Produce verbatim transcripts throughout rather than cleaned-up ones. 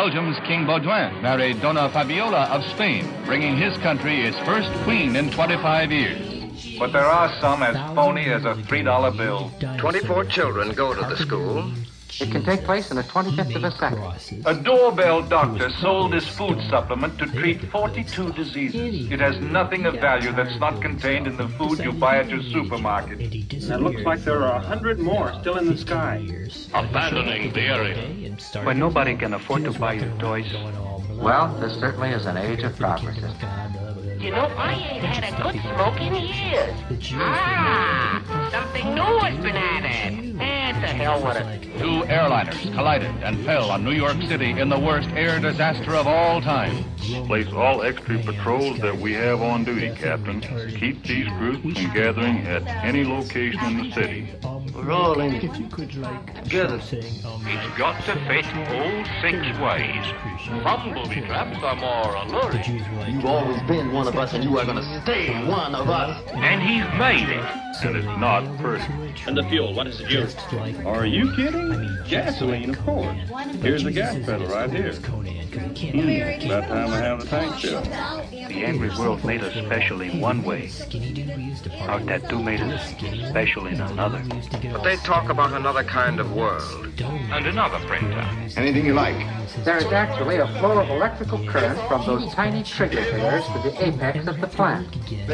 Belgium's King Baudouin married Dona Fabiola of Spain, bringing his country its first queen in twenty-five years. But there are some as phony as a three dollar bill. twenty-four children go to the school. It can take place in a twenty-fifth of a second. A doorbell doctor sold this food supplement to treat forty-two diseases. It has nothing of value that's not contained in the food you buy at your supermarket. It looks like there are a hundred more still in the sky. Abandoning the area. When nobody can afford to buy your toys. Well, this certainly is an age of progress. You know, I ain't had a good smoke in years. Ah, something new has been added. And to hell with it. Two airliners collided and fell on New York City in the worst air disaster of all time. Place all extra patrols that we have on duty, Captain. Keep these groups from gathering at any location in the city. We're all in together. It's got to fit all six ways. Bumblebee traps are more alluring. You've always been one of us, and you are going to stay one of us. And he's made it. And it's not pretty. And the fuel, what does it use? Are you kidding? Gasoline, of course. Here's the gas pedal right here. Hmm, about time I have the tank filled. The angry world made us special in one way. Our tattoo made us special in another. But they talk about another kind of world. And another printer. Anything you like. There is actually a flow of electrical current from those tiny trigger pillars to the apex of the plant.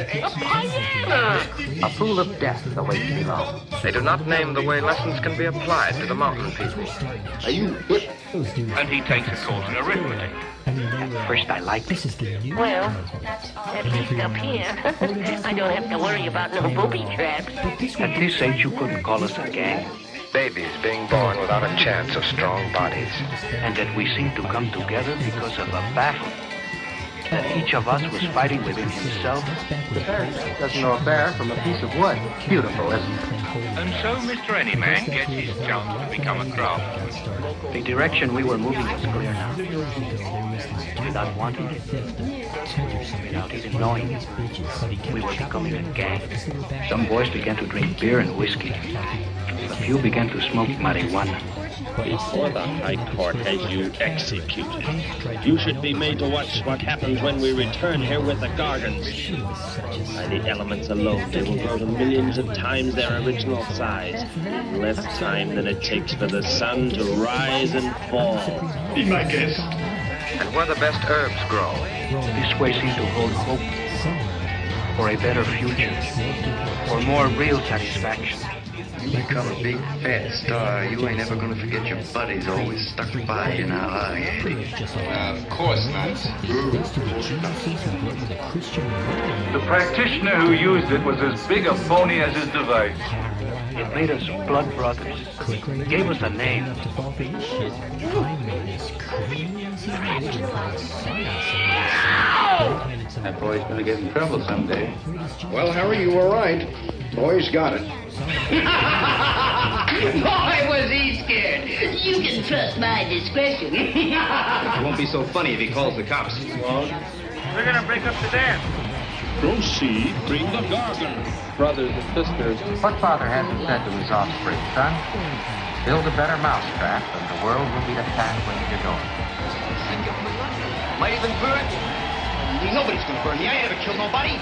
A pool of death awaits below. They do not name the way lessons can be applied to the mountain people. Are you hip? And he takes a course in arithmetic. At first I liked it. Well, at least up here, I don't have to worry about no booby traps. At this age you couldn't call us a gang. Babies being born without a chance of strong bodies. And that we seemed to come together because of a battle. That each of us was fighting within himself. Doesn't know a bear from a piece of wood. Beautiful, isn't it? And so Mister Anyman gets his chance to become a craftsman. The direction we were moving was clear now. Without wanting it, without even knowing it, we were becoming a gang. Some boys began to drink beer and whiskey. A few began to smoke marijuana. Before the High Court has you executed, you should be made to watch what happens when we return here with the Gargans. By the elements alone, they will grow to millions of times their original size, in less time than it takes for the sun to rise and fall. Be my guest. And where the best herbs grow. This way seemed to hold hope for a better future, for more real satisfaction. You become a big fat star, you ain't ever gonna forget your buddies always stuck by you now, are you? Uh, of course not. The practitioner who used it was as big a phony as his device. It made us blood brothers. It gave us a name. That boy's gonna get in trouble someday. Well, Harry, you were right. Boy's got it. Boy, was he scared. You can trust my discretion. It won't be so funny if he calls the cops. Well, we're gonna break up the dance. Proceed, bring the Gargan. Brothers and sisters. What father hasn't said to his offspring, son? Build a better mousetrap, and the world will be the pathway to your door. Might even burn. Nobody's gonna burn me. I ain't never killed nobody.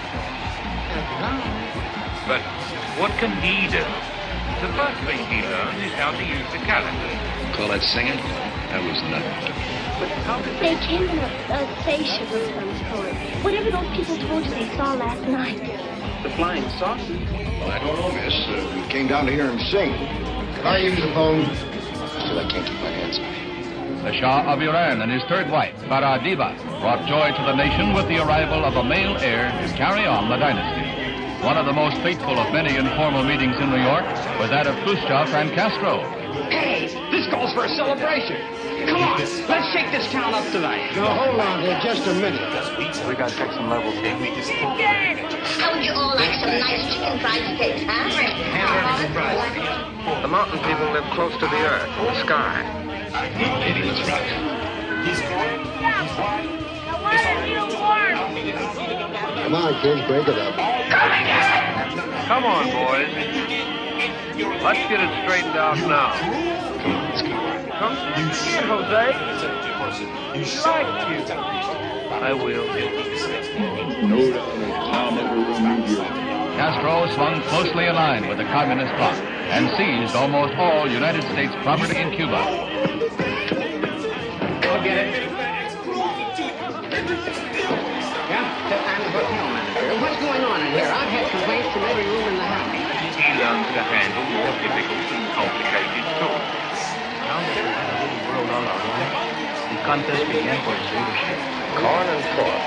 But what can he do? The first thing he learned is how to use the calendar. Call that singing? That was nothing. But how did they came from a, a spaceship of some sort. Whatever those people told you they saw last night. The flying saucer? Well, I don't know, miss. Uh, we came down to hear him sing. Could I use the phone? Still, I can't keep my hands off. The Shah of Iran and his third wife, Farah Diba, brought joy to the nation with the arrival of a male heir to carry on the dynasty. One of the most fateful of many informal meetings in New York was that of Khrushchev and Castro. Hey, this calls for a celebration. Come on, let's shake this town up tonight. Now, hold on here just a minute. We gotta check some levels here. How would you all like some nice chicken fried steak, huh? Hamburgers and fries. The mountain people live close to the earth and the sky. Maybe let's rock. Come on, kids, break it up. Come on, boys. Let's get it straightened out now. Come on, let's go. Come, Jose. like you. I will. No doubt I'll never remove you. Castro swung closely aligned with the communist bloc and seized almost all United States property in Cuba. Go get it. Yeah, I'm the hotel manager. What's going on in here? I've had complaints from every room in the house. He learns to handle more difficult and complicated talks. Now that we've had a little world all our own, the contest began for its leadership. Corn and pork.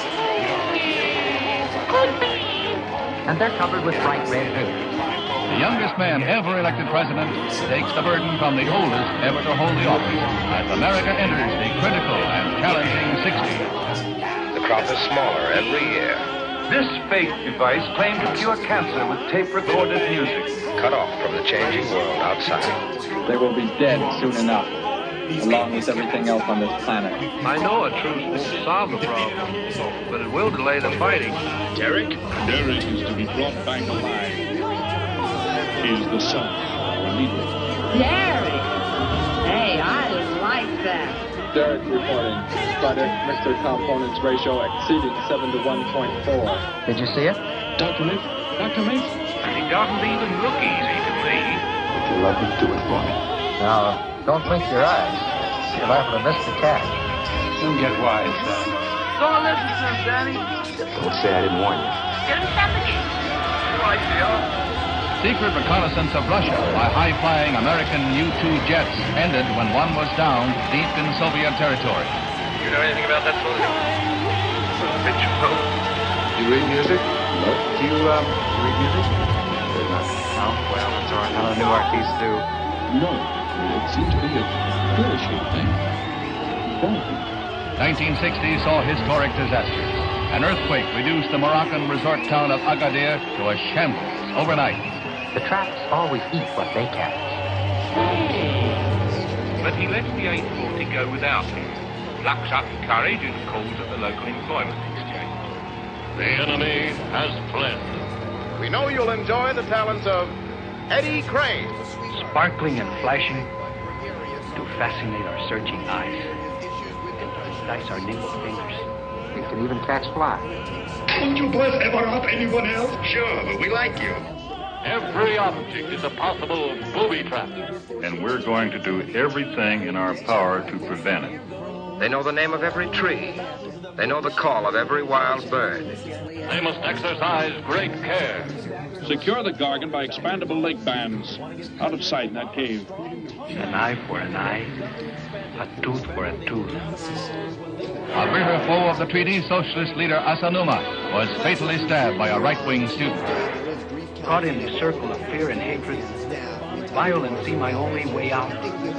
And they're covered with bright red hair. The youngest man ever elected president takes the burden from the oldest ever to hold the office as America enters the critical and challenging sixties. The crop is smaller every year. This faith device claimed to cure cancer with tape-recorded music. Cut off from the changing world outside. They will be dead soon enough, along with everything else on this planet. I know a truce won't solve the problem, but it will delay the fighting. Derek? Derek is to be brought back alive. He is the son of our leader. Derek! Hey, I like that. Derek reporting. Product Mister Components ratio exceeding seven to one point four. Did you see it? Doctor Leaf? Doctor Leaf? And he doesn't even look easy to me. Would you love me to do it for me? Now, don't blink your eyes. You're liable to miss the catch. Don't get wise, son. Don't listen to him, Danny. Don't say I didn't warn you. Get him suffocated. Right there. Secret reconnaissance of Russia by high-flying American U two jets ended when one was down deep in Soviet territory. You know anything about that sort of thing? Bitch, no. Do you read music? No. Do you, um, do you read music? No? Well, that's all right. None of the new artists do. No. It seemed to be a perishing thing. nineteen sixty saw historic disasters. An earthquake reduced the Moroccan resort town of Agadir to a shambles overnight. The traps always eat what they catch. But he lets the eight forty go without him, plucks up courage and calls at the local employment exchange. The enemy has fled. We know you'll enjoy the talents of Eddie Crane. Sparkling and flashing to fascinate our searching eyes and to entice our nimble fingers. You can even catch flies. Don't you boys ever up anyone else? Sure, but we like you. Every object is a possible booby trap. And we're going to do everything in our power to prevent it. They know the name of every tree. They know the call of every wild bird. They must exercise great care. Secure the Gargan by expandable leg bands. Out of sight in that cave. An eye for an eye, a tooth for a tooth. A bitter foe of the treaty, socialist leader Asanuma was fatally stabbed by a right-wing student. Caught in the circle of fear and hatred, violence seemed my only way out.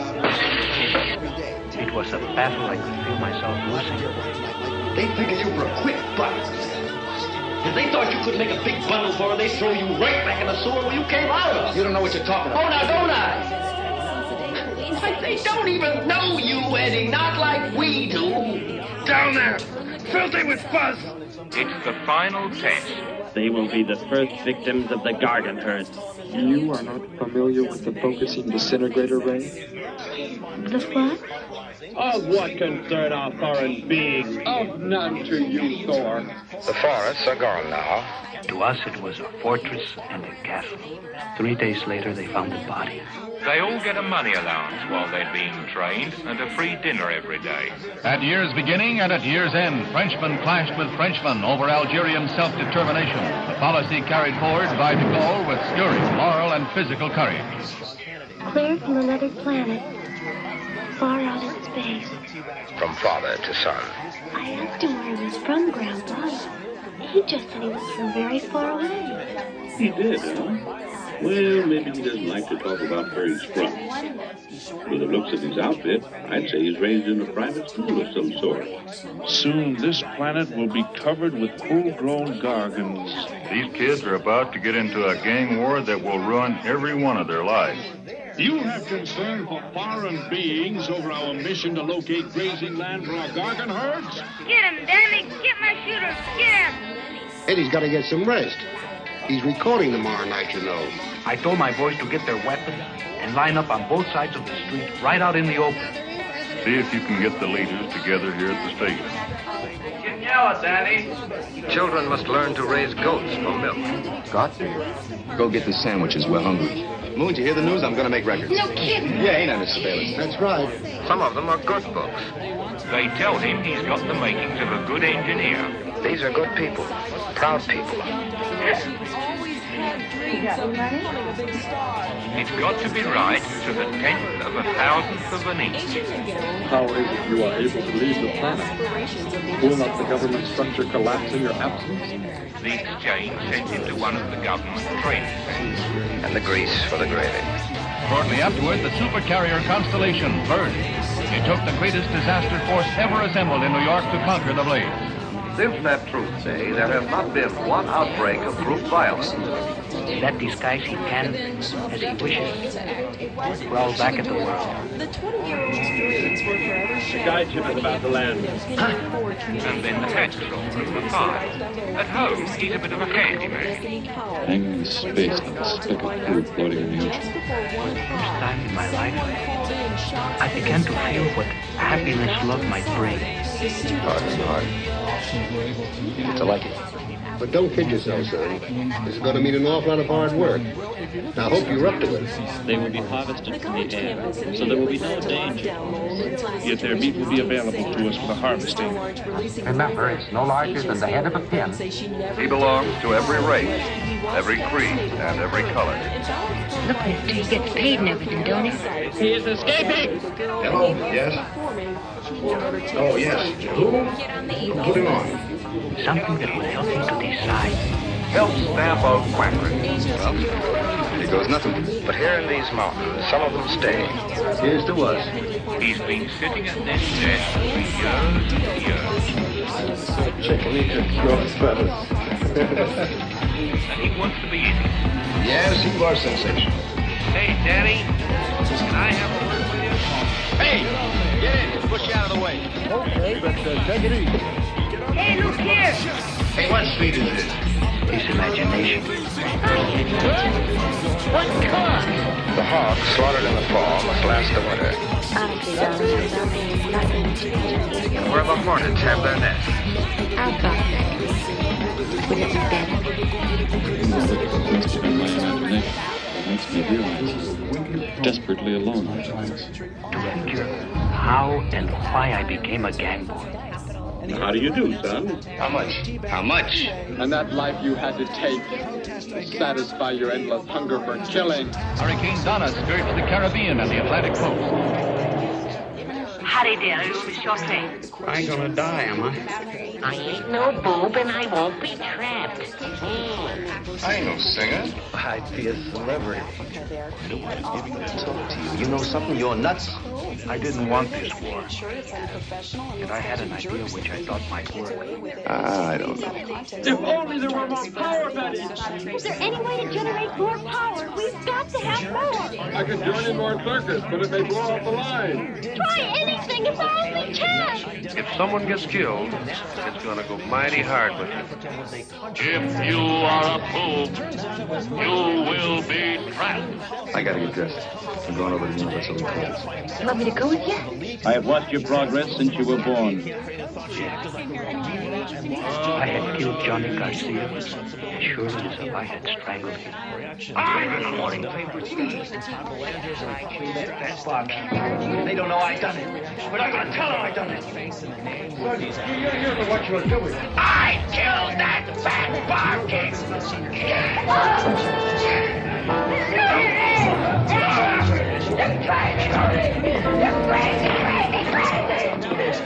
It was a battle I could feel myself losing. They figure you for a quick buck. If they thought you could make a big bundle for her, they'd throw you right back in the sewer where you came out of. You don't know what you're talking about. Oh, now, don't I? But they don't even know you, Eddie, not like we do. Down there, filthy with fuzz. It's the final test. They will be the first victims of the Gargan herd. You are not familiar with the focusing disintegrator ray? The what? Of what concern our foreign beings? Of none to you, Thor. The forests are gone now. To us, it was a fortress and a castle. Three days later, they found the body. They all get a money allowance while they're being trained and a free dinner every day. At year's beginning and at year's end, Frenchmen clashed with Frenchmen over Algerian self-determination, a policy carried forward by de Gaulle with stirring moral and physical courage. Clear from another planet, far out in space. From father to son. I asked him where he was from, Grandpa. He just said he was from very far away. He did, huh? Well, maybe he doesn't like to talk about where he's from. With the looks of his outfit, I'd say he's raised in a private school of some sort. Soon this planet will be covered with full-grown Gargans. These kids are about to get into a gang war that will ruin every one of their lives. You have concern for foreign beings over our mission to locate grazing land for our Gargan herds? Get him, Danny. Get my shooter. Get him. Eddie's got to get some rest. He's recording tomorrow night, you know. I told my boys to get their weapons and line up on both sides of the street, right out in the open. See if you can get the leaders together here at the station. Getting yellow, Danny. Children must learn to raise goats for milk. Got? Go get the sandwiches. We're hungry. Moon, did you hear the news? I'm going to make records. No kidding. Yeah, ain't I, Mister Bayless? That's right. Some of them are good books. They tell him he's got the makings of a good engineer. These are good people, proud people. It's got to be right to the tenth of a thousandth of an inch. How is it you are able to leave the planet? Will not the government structure collapse in your absence? The exchange sent him to one of the government training centers. And the grease for the gravy. Shortly afterward, the supercarrier Constellation burned. It took the greatest disaster force ever assembled in New York to conquer the blaze. Since that truth day, there has not been one outbreak of brute violence. Let disguise he can as he wishes. Growl back at the world. The guide ship is about to land. And then the headstrong from the fire. At home, he's a bit of a handyman. Hanging in space like a speck of crude floating in the ocean. For the first time in my life, I began to feel what happiness love might bring. Hard and hard. I like it. But don't kid yourself, son. This is going to mean an awful lot of hard work. Now, I hope you're up to it. They will be harvested from the air, so there will be no danger. Yet their meat will be available to us for the harvesting. Remember, it's no larger than the head of a pin. He belongs to every race, every creed, and every color. Look, Mister, he gets paid and everything, don't he? He is escaping! Hello? Yes? Oh, yes. Who? Put him on. Something that will help him to decide. Help stamp out quackery. Well, here goes nothing. But here in these mountains, some of them stay. Here's to us. He's been sitting at this desk for years and years. Chicken eater cross feathers. And he wants to be in it. Yes, you are sensational. Hey, Danny, can I have a word with you? Hey, get in. Push you out of the way. Okay, but uh, take it easy. Hey, look here. Hey, what speed is this? His imagination. What cause? The hogs slaughtered in the fall must last the winter. Honestly, darling, nothing. Where the hornets have their nests. I'll talk that. Would it be better? In my imagination, it makes me realize desperately alone. To figure how and why I became a gang boy. How do you do, son? How much? How much? And that life you had to take to satisfy your endless hunger for killing. Hurricane Donna skirts the Caribbean and the Atlantic coast. Howdy there, you Miss Shortray. I ain't gonna die, am I? I ain't no boob and I won't be trapped. Mm. I ain't no singer. I'd be a celebrity. Nobody's giving me a talk to you. You know something? You're nuts. I didn't want this war. Yet I had an idea which I thought might work. I don't know. If only there were more power, Betty! Is there any way to generate more power? We've got to have more. I could join in more circus, but it may blow off the line. Try anything if I only can. If someone gets killed, it's going to go mighty hard with you. If you are a boob, you will be trapped. I gotta get dressed. I'm going over to Universal Clothes. You want me to go with you? I have watched your progress since you were born. I had killed Johnny Garcia as surely as if I had strangled him. I'm in the morning paper. They don't know I done it, but I'm gonna tell them I done it. You're here for what you're doing. I killed that fat barking. You're crazy, You're crazy, crazy,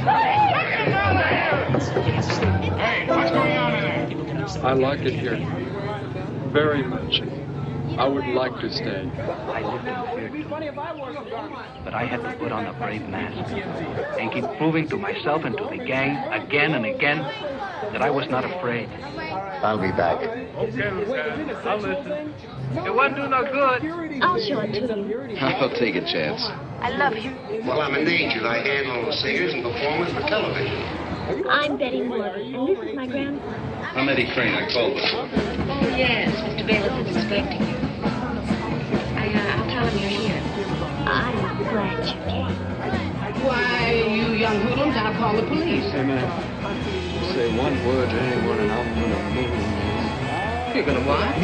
crazy. Hey, what's going on in there? I like it here. Very much. I would like to stay. I lived in fear too. But I had to put on a brave mask and keep proving to myself and to the gang again and again that I was not afraid. I'll be back. Okay, Lieutenant, I'll listen. It wasn't do no good. I'll show it to them. I'll take a chance. I love you. Well, I'm an angel. I handle singers and performers for television. I'm Betty Morgan, and this is my grandson. I'm Eddie Crane. I called him. Oh, yes, Mister Bayless is expecting you. I, uh, I'll tell him you're here. I'm glad you came. Why, you young hoodlums, I'll call the police. Hey, man. Say one word to anyone and I'm gonna move. You're gonna what?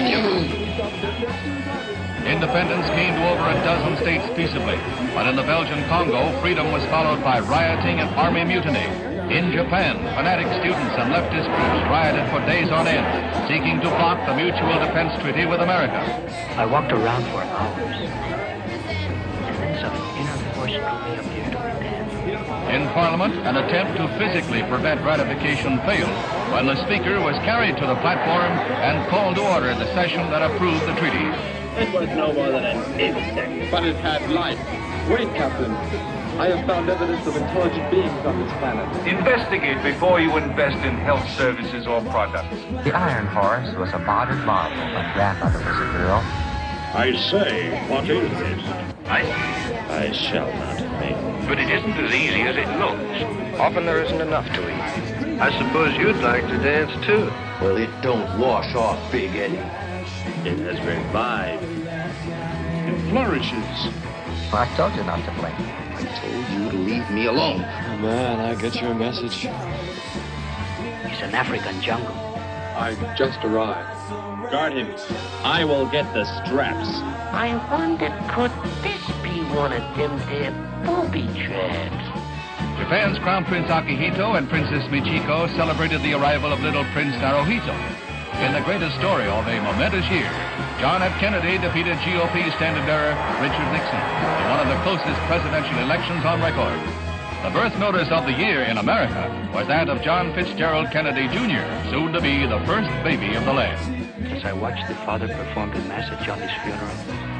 Independence came to over a dozen states peaceably, but in the Belgian Congo, freedom was followed by rioting and army mutiny. In Japan, fanatic students and leftist groups rioted for days on end, seeking to block the Mutual Defense Treaty with America. I walked around for hours, and then some inner force drew me up here to repent. In Parliament, an attempt to physically prevent ratification failed when the Speaker was carried to the platform and called to order the session that approved the treaty. It was no more than an insect. But it had life. Wait, Captain. I have found evidence of intelligent beings on this planet. Investigate before you invest in health services or products. The Iron Horse was a modern marvel when grandmother was a girl. I say, what is this? I I shall not fail. But it isn't as easy as it looks. Often there isn't enough to eat. I suppose you'd like to dance too. Well, it don't wash off, Big Eddie. It has revived. It flourishes. I told you not to blink. I told you to leave me alone. Oh, man, I get your message. It's an African jungle. I just arrived. Guard him. I will get the straps. I wonder, could this be one of them there booby traps? Japan's Crown Prince Akihito and Princess Michiko celebrated the arrival of little Prince Naruhito. In the greatest story of a momentous year, John F. Kennedy defeated G O P standard-bearer Richard Nixon in one of the closest presidential elections on record. The birth notice of the year in America was that of John Fitzgerald Kennedy Junior, soon to be the first baby of the land. As I watched the father perform the mass at Johnny's funeral,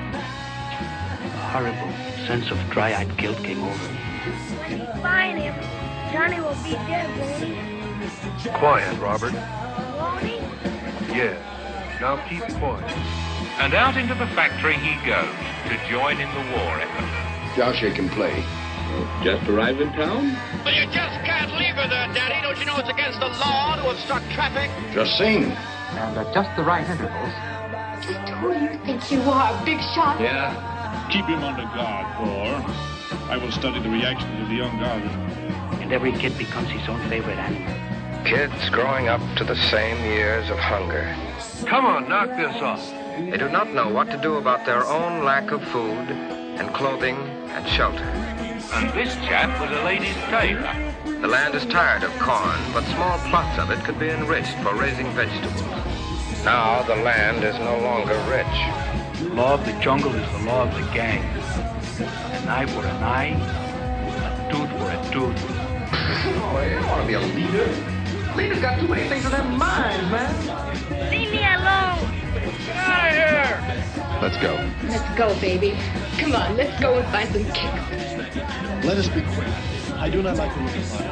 a horrible sense of dry-eyed guilt came over me. Find him. Johnny will be dead, won't he? Quiet, Robert. Won't he? Yes. Now keep quiet. And out into the factory he goes to join in the war effort. Joshua can play. Just arrived in town? Well, you just can't leave her there, Daddy. Don't you know it's against the law to obstruct traffic? Just sing. And at just the right intervals. Just who do you think you are, big shot? Yeah. Keep him under guard, Thor. I will study the reactions of the young Garden. And every kid becomes his own favorite animal. Kids growing up to the same years of hunger. Come on, knock this off. They do not know what to do about their own lack of food and clothing and shelter. And this chap was a lady's tailor. The land is tired of corn, but small plots of it could be enriched for raising vegetables. Now the land is no longer rich. The law of the jungle is the law of the gang. An eye for an eye, a tooth for a tooth. Oh, you don't want to be a leader. Leaders got too many things in their minds, man. Leave me alone. Get out of here! Let's go. Let's go, baby. Come on, let's go and find some kicks. Let us be quick. I do not like the look of fire.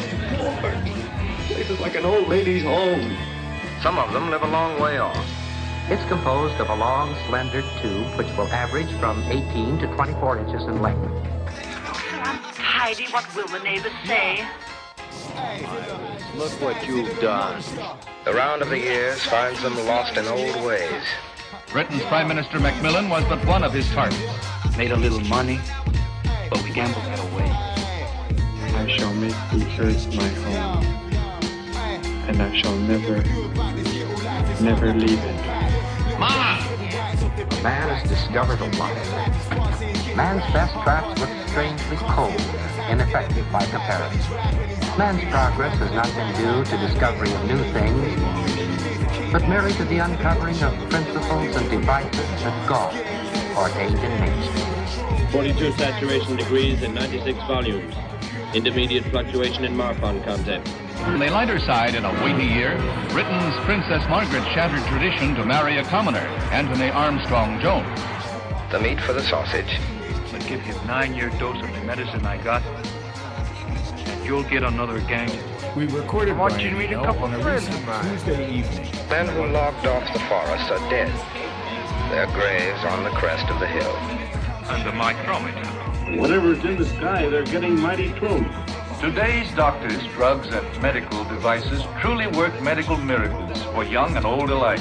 This is like an old lady's home. Some of them live a long way off. It's composed of a long, slender tube which will average from eighteen to twenty-four inches in length. Heidi, what will the neighbors say? Look what you've done. The round of the years finds them lost in old ways. Britain's Prime Minister Macmillan was but one of his targets. Made a little money, but we gambled that away. I shall make the earth my home, and I shall never, never leave it. Mama! Man has discovered a lot. Man's best traps look strangely cold, ineffective by comparison. Man's progress has not been due to discovery of new things, but merely to the uncovering of principles and devices that God ordained in nature. forty-two saturation degrees and ninety-six volumes. Intermediate fluctuation in Marfan content. On the lighter side, in a weighty year, Britain's Princess Margaret shattered tradition to marry a commoner, Anthony Armstrong Jones. The meat for the sausage. I'll give you a nine-year dose of the medicine I got, and you'll get another gang. We recorded I want you to meet a couple on a friends recent of mine. Tuesday evening. Men who logged off the forest are dead. Their graves on the crest of the hill. And the micrometer. Whatever's in the sky, they're getting mighty close. Today's doctors, drugs, and medical devices truly work medical miracles for young and old alike.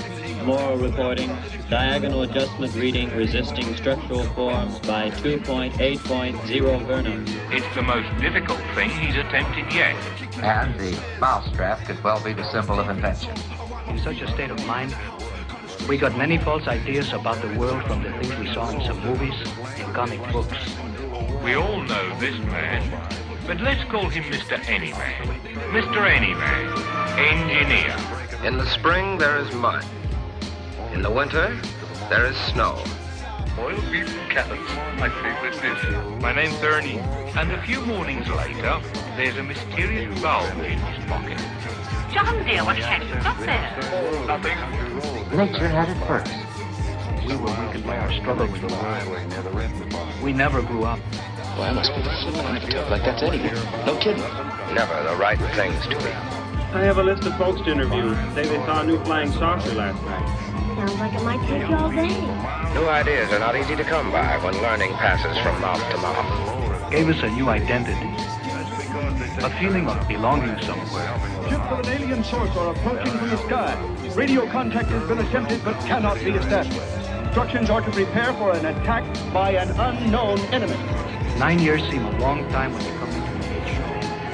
Moore reporting. Diagonal adjustment reading resisting structural forms by two point eight point zero Vernum. It's the most difficult thing he's attempted yet. And the mousetrap could well be the symbol of invention. In such a state of mind, we got many false ideas about the world from the things we saw in some movies and comic books. We all know this man, but let's call him Mister Anyman. Mister Anyman, engineer. In the spring, there is mud. In the winter, there is snow. Boiled beef and carrots, my favorite dish. My name's Ernie, and a few mornings later, there's a mysterious bulb in his pocket. John, dear, what have you got there? Nothing. Nature had it first. We were weakened by our struggle with the world. We never grew up. Well, I must be flipping on a like that's Eddie here. No kidding. Never the right things to be. I have a list of folks to interview. Say they saw a new flying saucer last night. Sounds like it might take you all day. New ideas are not easy to come by when learning passes from mouth to mouth. Gave us a new identity. A feeling of belonging somewhere. Ships of an alien source are approaching from the sky. Radio contact has been attempted but cannot be established. Instructions are to prepare for an attack by an unknown enemy. Nine years seem a long time when you come into the age.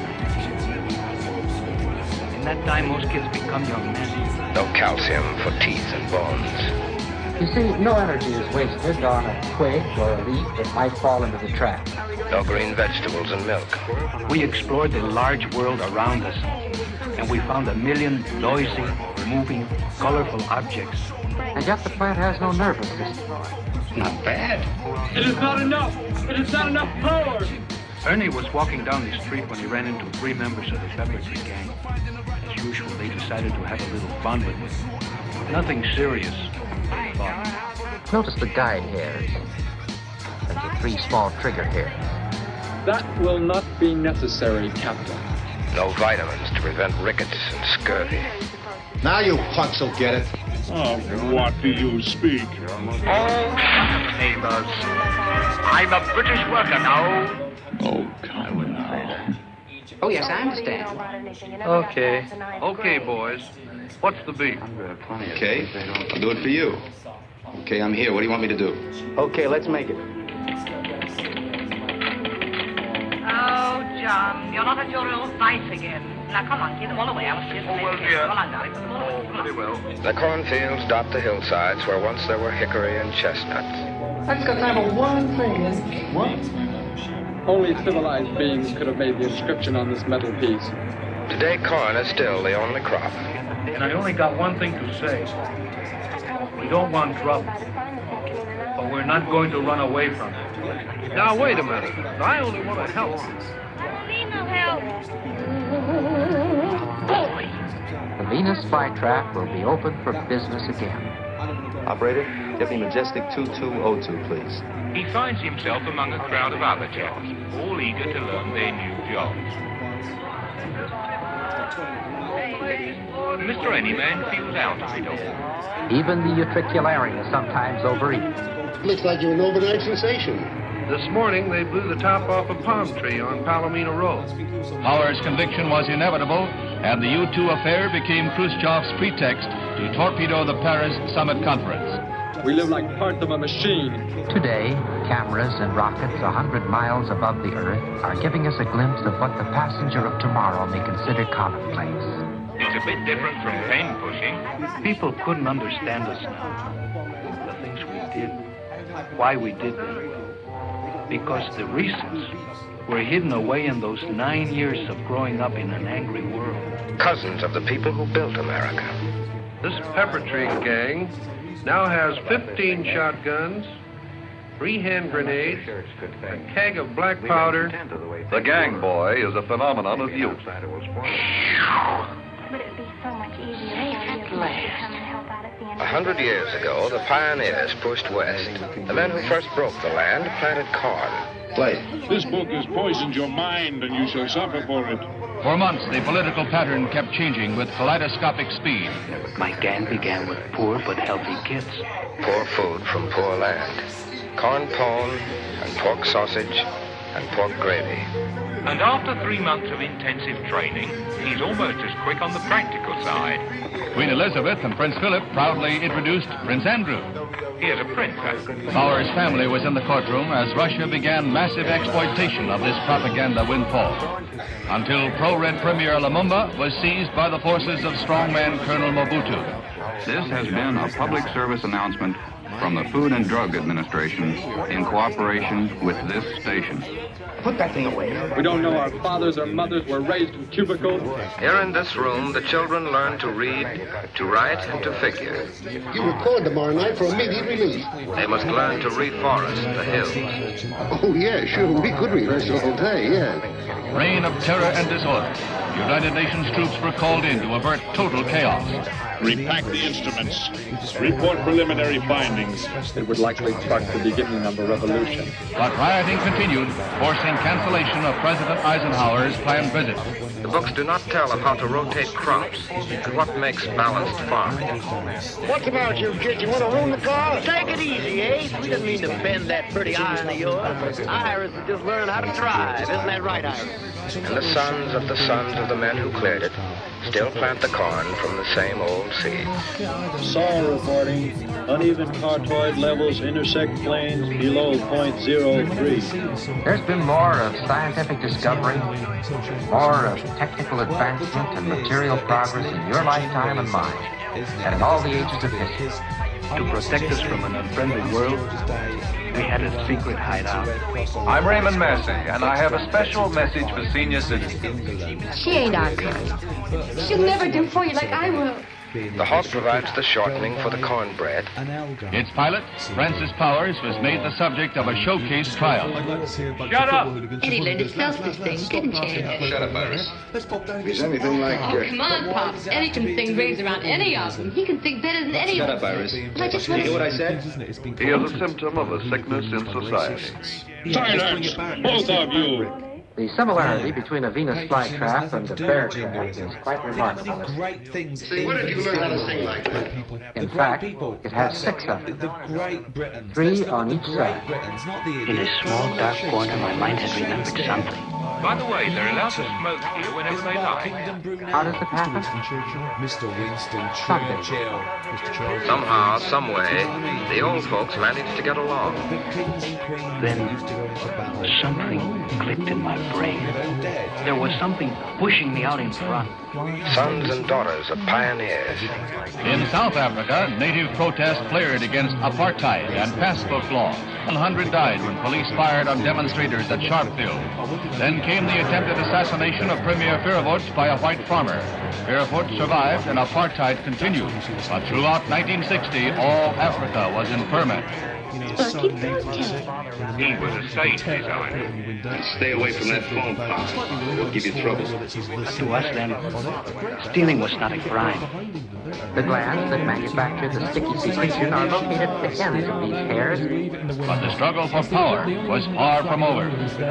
In that time, most kids become young men. No calcium for teeth and bones. You see, no energy is wasted on a twig or a leaf that might fall into the trap. No green vegetables and milk. We explored the large world around us, and we found a million noisy, moving, colorful objects. And yet the plant has no nervous system. Not bad. It is not enough. It is not enough power. Ernie was walking down the street when he ran into three members of the Pepper Tree Gang. As usual, they decided to have a little fun with him. Nothing serious. Fun. Notice the guide hairs and the three small trigger hairs. That will not be necessary, Captain. No vitamins to prevent rickets and scurvy. Now you punks will get it. Of what do you speak? Oh, neighbors. I'm a British worker now. Oh, come now. Oh, yes, I understand. Okay. Okay, boys. What's the beef? Okay, I'll do it for you. Okay, I'm here. What do you want me to do? Okay, let's make it. Oh, John, you're not at your old vice again. Now, come on, give them all away. I was just Oh, well, dear. Oh, pretty well. The cornfields dot the hillsides where once there were hickory and chestnuts. I just got time for one thing, eh? What? Only civilized beings could have made the inscription on this metal piece. Today, corn is still the only crop. And I only got one thing to say. We don't want trouble, but we're not going to run away from it. Now, wait a minute. I only want to help. Need no help. The Venus flytrap will be open for business again. Operator, get me Majestic two two oh two, please. He finds himself among a crowd of other chaps, all eager to learn their new jobs. Mister Anyman feels out of it all. Even the utricularia sometimes overeat. Looks like you're an overnight sensation. This morning, they blew the top off a palm tree on Palomino Road. Hauer's conviction was inevitable, and the U two affair became Khrushchev's pretext to torpedo the Paris Summit Conference. We live like part of a machine. Today, cameras and rockets a hundred miles above the Earth are giving us a glimpse of what the passenger of tomorrow may consider commonplace. It's a bit different from pen pushing. People couldn't understand us now. The things we did, why we did them. Because the reasons were hidden away in those nine years of growing up in an angry world. Cousins of the people who built America. This Pepper Tree Gang now has fifteen shotguns, three hand grenades, a keg of black powder. The gang boy is a phenomenon of youth. But it would be so much easier if you come and help out at the end. A hundred years ago, the pioneers pushed west. The men who first broke the land planted corn. Play. This book has poisoned your mind, and you shall suffer for it. For months, the political pattern kept changing with kaleidoscopic speed. My gang began with poor but healthy kids. Poor food from poor land. Corn pone and pork sausage and pork gravy. And after three months of intensive training, he's almost as quick on the practical side. Queen Elizabeth and Prince Philip proudly introduced Prince Andrew. Here's a printer. Power's family was in the courtroom as Russia began massive exploitation of this propaganda windfall, until pro-Red Premier Lumumba was seized by the forces of strongman Colonel Mobutu. This has been a public service announcement from the Food and Drug Administration in cooperation with this station. Put that thing away. We don't know our fathers or mothers were raised in cubicles. Here in this room, the children learn to read, to write, and to figure. You record tomorrow night for immediate release. They must learn to reforest the hills. Oh, yeah, sure. We could rehearse all day, yeah. Reign of terror and disorder. United Nations troops were called in to avert total chaos. Repack the instruments. Report preliminary findings. It would likely mark the beginning of a revolution. But rioting continued, forcing cancellation of President Eisenhower's planned visit. The books do not tell of how to rotate crops and what makes balanced farming. What's about you, kid? You want to ruin the car? Take it easy, Ace. We didn't mean to bend that pretty iron of yours. Iris is just learning how to drive. Isn't that right, Iris? And the sons of the sons of the men who cleared it still plant the corn from the same old seeds. Saul reporting. Uneven cartoid levels intersect planes below point zero three. There's been more of scientific discovery, more of technical advancement and material progress in your lifetime and mine, and in all the ages of history. To protect us from an unfriendly world, we had a secret hideout. I'm Raymond Massey, and I have a special message for senior citizens. She ain't our kind. She'll never do for you like I will. The hog provides the shortening for the cornbread. Its pilot, Francis Powers, was made the subject of a showcase trial. Shut up! Eddie learned to spell this thing, didn't you? Shut up, Iris. If he's anything like... Oh, come on, Pops. Eddie can sing rings around any of them. He can sing better than any Shut of them. up, Iris. Well, I just You want hear what I said? He is a symptom of a sickness in society. Silence, both of you. The similarity between a Venus flytrap and a bear trap is quite remarkable. See, where did you learn how to sing like that? In fact, it has six of them, three on each side. In a small, dark corner, my mind had remembered something. By the way, they're allowed to smoke here whenever they like. How does it happen? Mister Winston Something. Churchill. Somehow, some way, the old folks managed to get along. Then something clicked in my brain. There was something pushing me out in front. Sons and daughters of pioneers. In South Africa, native protest flared against apartheid and passbook laws. one hundred died when police fired on demonstrators at Sharpeville. Then came the attempted assassination of Premier Verwoerd by a white farmer. Verwoerd survived and apartheid continued. But throughout nineteen sixty, all Africa was in ferment. Well, keep going, Ted. He was a stage designer. Stay away from that phone, Pop. It'll give you trouble. To us, then, stealing was not a crime. The glands that manufacture the sticky secretion are located at the ends of these hairs. But the struggle for power was far from over.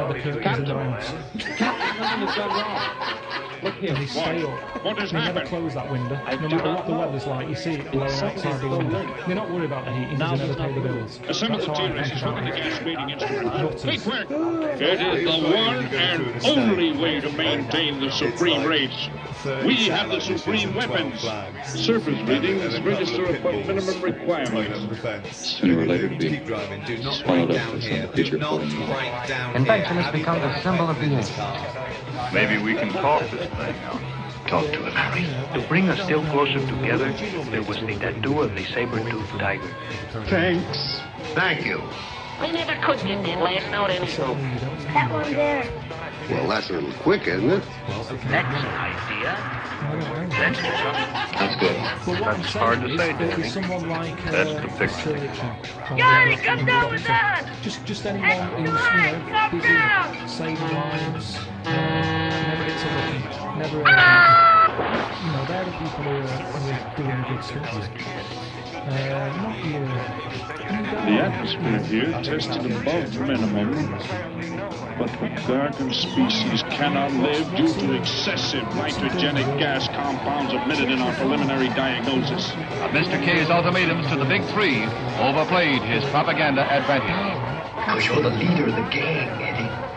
Look here. What? What has They never happened? close that window. No matter what the weather's like, you see it blowing outside the window. They're not worried about the heating because they never pay the bills. Assemble the That's how I team. Look at the gas reading instrument. Nutters. Be quick. It is the one and only way to maintain the supreme rates. We have the supreme weapons. Surface readings register above minimum requirements. Sooner or later to be swallowed up in some future point. Invention has become the symbol of the age. Maybe we can talk this thing out. Talk to him, Harry. To bring us still closer together, there was the tattoo of the saber-toothed tiger. Thanks. Thank you. We never could get that last note anyhow. That one there. Well, that's a little quick, isn't it? That's an idea. Let's do something. That's good. That's hard to say, Danny. Someone like, uh, That's the picture. Johnny, come down with that! Just, just anyone who's, you know, busy saving lives, never hits a rookie, never, uh, you know, they're the people who are, who are doing good stuff. Uh, not you. The atmosphere here tested above minimum, but the Gargan species cannot live due to excessive nitrogenic gas compounds admitted in our preliminary diagnosis. But Mister K's ultimatums to the Big Three overplayed his propaganda advantage. Because you're the leader of the gang, Eddie.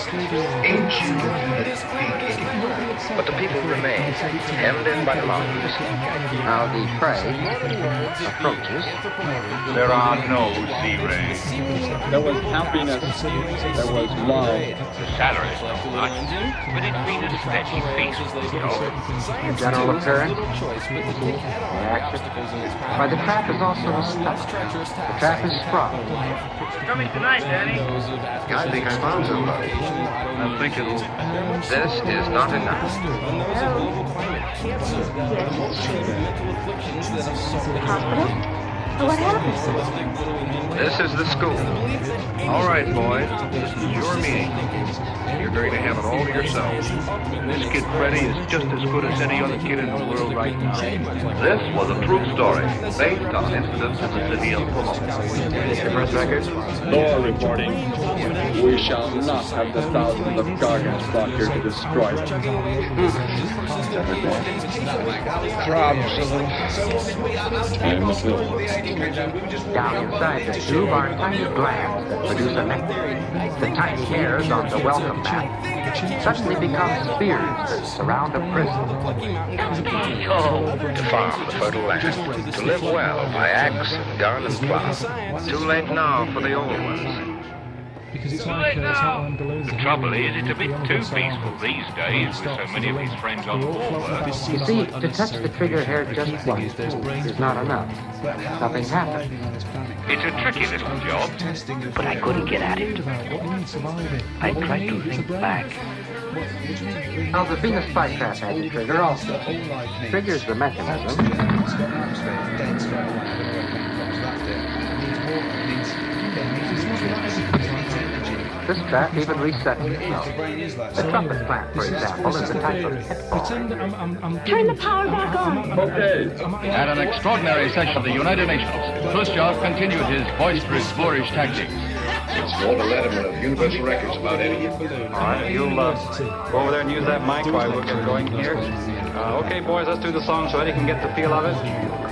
ancient, but the people remain, hemmed in by the mountains. Now the prey approaches. There are no sea rays. There was happiness. There was love. The salary's not much, but it's been a steady feast for the dog. The general appearance, reaction. Why, the trap is also a stuff. The trap is sprung. Coming tonight, Danny. I think I found somebody. I think it'll... This is not enough. Hospital? What happened? This is the school. All right, boys. This is your meeting. You're going to have it all to yourself. This kid Freddie is just as good as any other kid in the world right now. This was a true story based on incidents in the city of Pomona. First record? Law reporting. We shall not have the thousands of Gargans brought here to destroy them. Throbs a little. And the film. Down inside the tube are tiny glands that produce a nectar. The tiny hairs on the welcome mat suddenly become spears that surround a prison. To farm the fertile land, to live well by axe and gun and plow. Too late now for the old ones. Because it's like uh, it's not on below. The trouble is, it's a bit too peaceful these days with so many of his friends on war work. You see, to touch the trigger hair just once is not enough. Nothing happens. It's a tricky little job, but I couldn't get at it. I tried to think back. Now, the Venus flytrap has a trigger also. Triggers the mechanism. This trap even resets itself. The trumpet plant, for example, is the type of pitfall. Turn the power back on. Okay. At an extraordinary session of the United Nations, Khrushchev continued his boisterous, boorish tactics. It's Walter Letterman of Universal Records about Eddie. All right, you'll uh, go over there and use that mic while we get going here. Uh, okay, boys, let's do the song so Eddie can get the feel of it.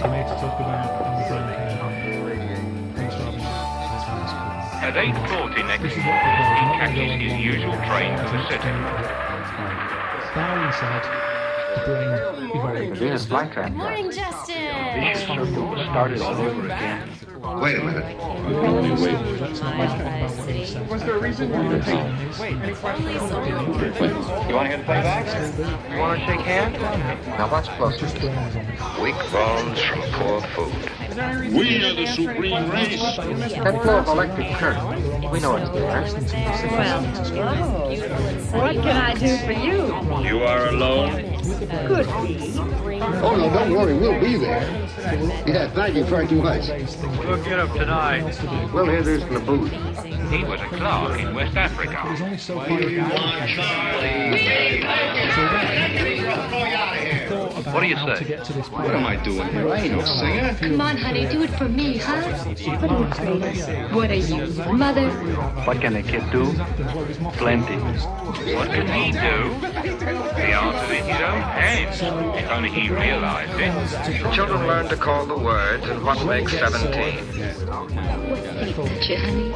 At eight forty next morning, he catches his usual train for the city. Down inside the brain evolved. Venus flytrap. Morning, Justin. Vicious circle was started all over again. Wait a minute. Only wait. Was there a reason you were taking? Wait, any questions? You want to get the playback? You want to shake hands? Now watch closer. Weak bones from poor food. We are the supreme race. That flow of electric current, we know it's there. Well, what can I do for you? You are alone. Could be. Oh, no, don't worry. We'll be there. Yeah, thank you very much. We'll get up tonight. We'll hear this from the booth. He was a clerk in West Africa. What do you say? What am I doing here? I ain't no singer. Come on, honey, do it for me, huh? What are you, mother? What can a kid do? Plenty. What can he do? The answer is his own hands. If only he realized it. Children learn to call the words in what makes seventeen. What's the honey?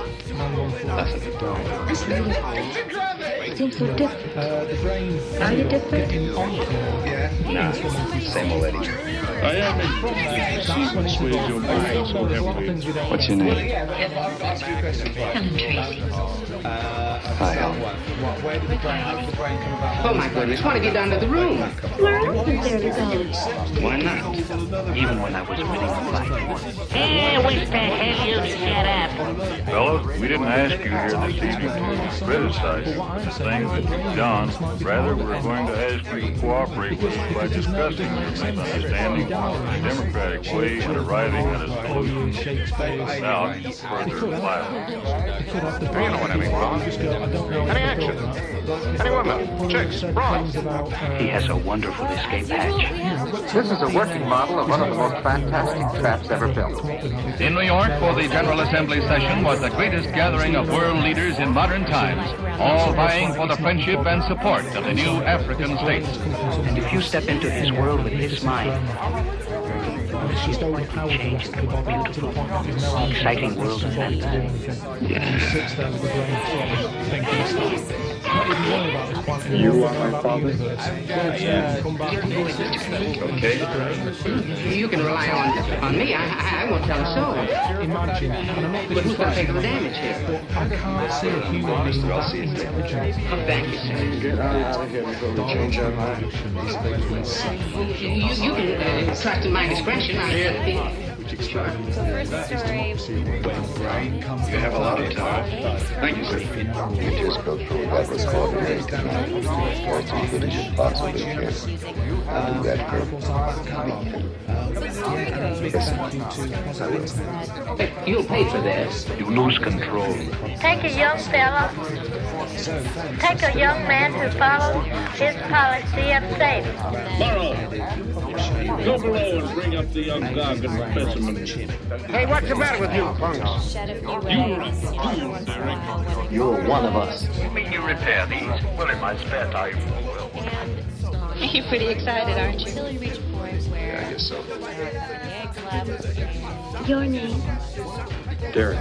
It seems so different. Are you different? Nah, same old Eddie. I am in what sways your mind so heavily. What's your name? Helen Tracy. Hi, Helen. Oh, my goodness. Why don't you get down to the room? Where else is there to go? Why not? Even when I was winning the black. Hey, wish the hell you'd shut up. Fellas, we didn't ask you here this evening to criticize the things that you've done. Rather, we're going to ask you to cooperate with us by discussing your misunderstanding in a democratic way and arriving at a solution without further violence. You know what I mean, Ron. Any action? Any women? Chicks? Bras? He has a wonderful escape hatch. This is a working model of one of the most fantastic traps ever built. In New York, for the General Assembly session, was the greatest gathering of world leaders in modern times, all vying for the friendship and support of the new African states. And if you step into his world with this mind, She's stolen power change into a beautiful, exciting world of fantasy. Yeah. You are my father. Okay. You can rely on on me. I I, I won't tell a soul. Imagine, and I'm not But who's going to take the damage here? I can't see a human being that's intelligent. Oh, thank you, sir. Get out of here before we change our mind. You, you can uh, trust in my discretion. I, Sure. So first story. You have a lot of time. Thank you, sir. You just go through what was called a date tonight. As good as you possibly can. I'll do that, girl. You'll pay for this. You lose control. Take a young fella, take a young man who follows his policy of safe. Burrow, go below and bring up the young Gargan specimen. Hey, what's the matter with you, punks? You're one of us. You mean you repair these? Well, in my spare time. You're pretty excited, aren't you? Yeah, I guess so. Your name? Derek.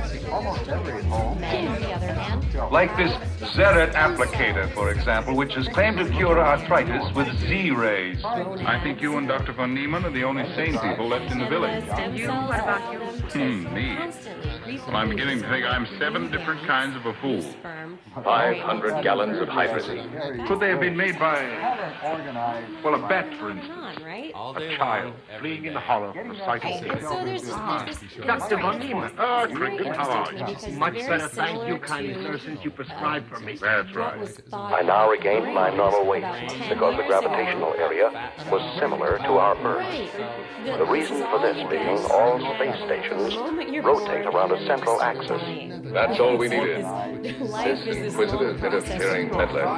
Like this Zeret applicator, for example, which has claimed to cure arthritis with Z-rays. I think you and Doctor von Niemann are the only sane people left in the village. And you? What about you? Hmm, me. Well, I'm beginning to think I'm seven different kinds of a fool. Five hundred gallons of hydrazine. Could they have been made by, well, a bat, for instance? A child fleeing in horror from the sight of death. So there's this, there's this Doctor von Niemann. Oh, Trinket, how are you? Much better, thank you, kindly sir, since you prescribed for me. That's right. I now regained my normal weight because the gravitational area was similar to our Earth. The reason for this being all space stations rotate around a central axis. That's all we needed. This inquisitive bit of hearing peddler.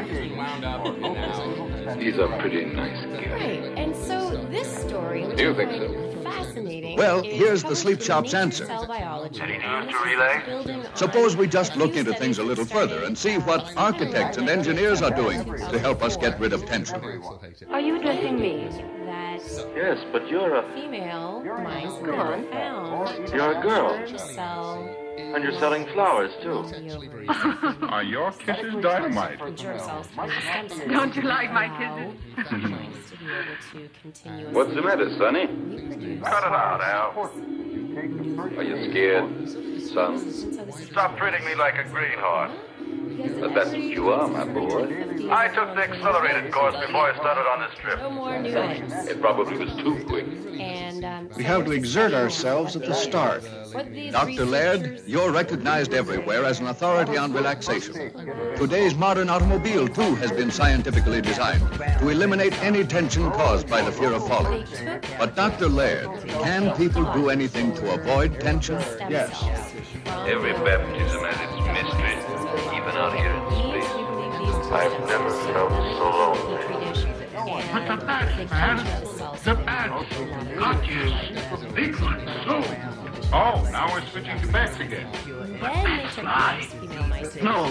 He's a pretty nice guy. Right, and so this story, which Do you is think very so? fascinating. Well, is here's the comes sleep from shop's main answer. cell biology. Any news to relay? Suppose we just look into things a little further and see what architects and engineers are doing to help us get rid of tension. Are you addressing me? Yes, but you're a... Female mice never found. You're a girl. Germ cell. And you're selling flowers, too. Are your kisses dynamite? Germ cells. Don't you like my kisses? What's the matter, Sonny? Cut it out, Al. Are you scared, son? Stop treating me like a greenhorn. But that's what you are, my boy. I took the accelerated course before I started on this trip. No more new ones. It probably was too quick. And um, We have to exert ourselves at the start. Doctor Laird, you're recognized everywhere as an authority on relaxation. Today's modern automobile, too, has been scientifically designed to eliminate any tension caused by the fear of falling. But Doctor Laird, can people do anything to avoid tension? Yes. Every baptism has its mystery, even out here in space. I've never felt so lonely. But the bats, man. The bats. Not you. Big ones, so. Oh, now we're switching to bats again. Bats fly. No.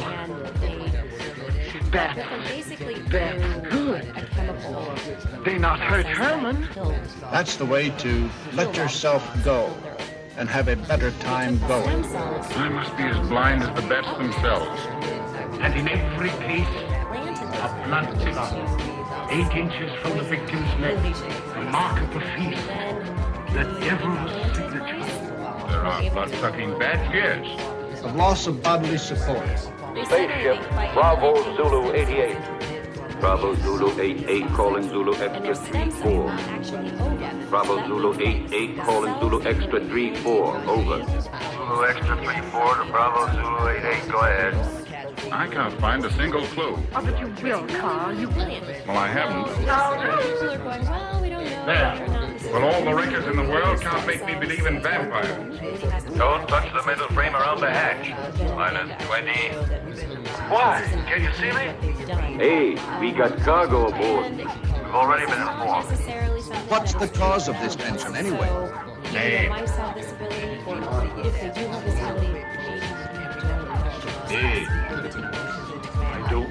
Bats. Bats good. They not hurt Herman. That's the way to let yourself go and have a better time going. I must be as blind as the bats themselves. And in every case, a blood tip. Eight inches from the victim's neck, the mark of the feast, the devil's signature. There are blood-sucking bats, yes. Of loss of bodily support. Spaceship Bravo Zulu eighty-eight. Bravo Zulu eight eight calling Zulu Extra three four. Bravo Zulu eight eight calling Zulu Extra three four. Over. Zulu Extra three four to Bravo Zulu eight eight, go ahead. I can't find a single clue. Oh, but you will, Carl. You will. Well, I haven't. People are going, well, we don't know. There. Well, all the records in the world can't make me believe in vampires. Don't touch the metal frame around the hatch. Minus twenty. Why? Can you see me? Hey, we got cargo aboard. We've already been informed. What's the cause of this tension anyway? Hey. Mice have this ability, or if they do have this ability, Hey. I do?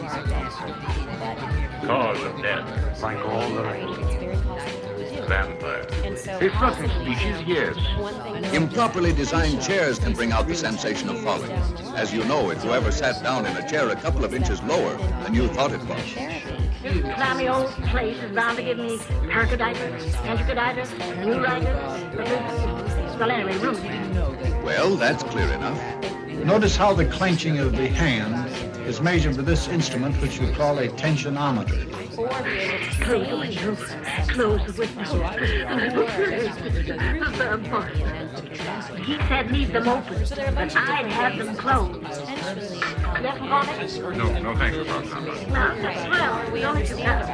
Cause of death. Like all the rest. Vampire. A certain species, yes. Improperly designed chairs can bring out the sensation of falling. As you know, if you ever sat down in a chair a couple of inches lower than you thought it was. This clammy old place is bound to give me pericarditis, enterocolitis, neuritis. Well, anyway, rheumatism. Well, that's clear enough. Notice how the clenching of the hand is measured with this instrument, which we call a tensionometer. Close the window. Close the window. I'm afraid. The vampire. He said leave them open, but I'd have them closed. Yes, Mohammed? No, no, thank you, Father. No, well, we only took out.